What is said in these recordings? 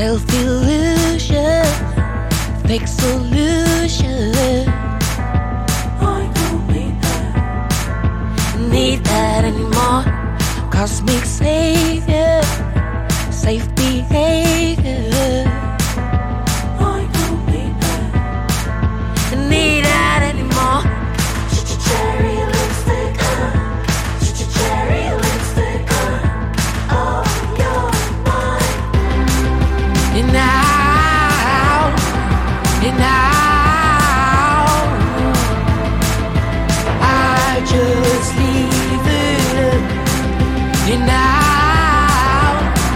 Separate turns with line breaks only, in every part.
Self-illusion, fake solution. I don't need that anymore. Cosmic savior, safe behavior. I don't need that anymore. Cherry lipstick, cherry lipstick, oh, you're mine. And now, I just leave it. And now,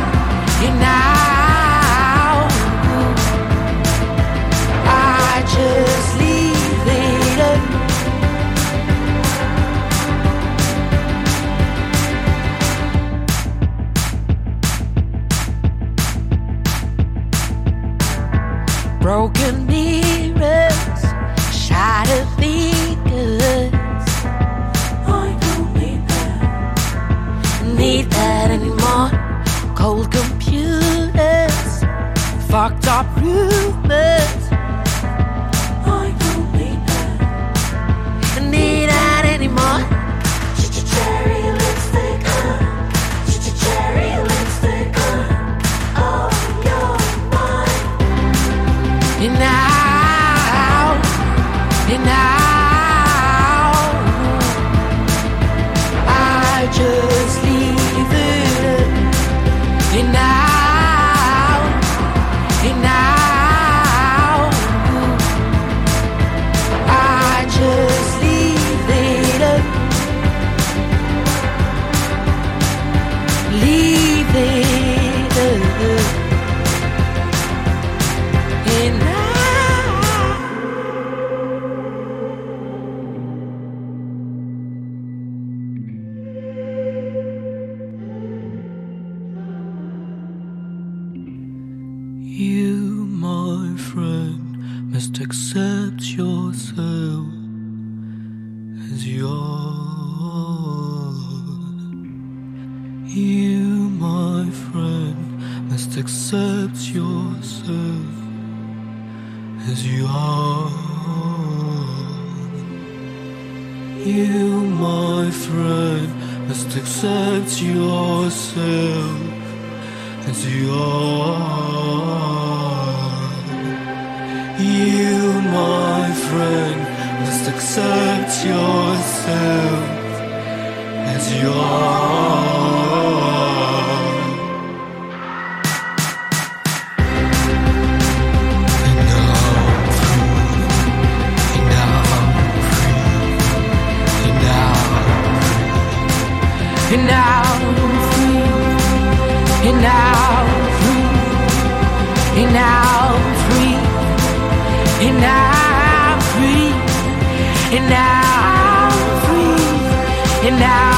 I just leave it. Broken mirrors, shattered figures. I don't need that anymore. Cold computers, fucked up rumors. I don't need that anymore. Cherry lipstick, cherry lipstick, oh, you're mine. And now, I just leave it. And now, I just leave it. Leave it. And now. You, my friend, must accept yourself as you are. You, my friend, must accept yourself as you are. You, my friend, must accept yourself as you are. You, my friend, must accept yourself as you are. And now I'm free, and now I'm free, and now I'm free, and now I'm free, and now I'm free, and now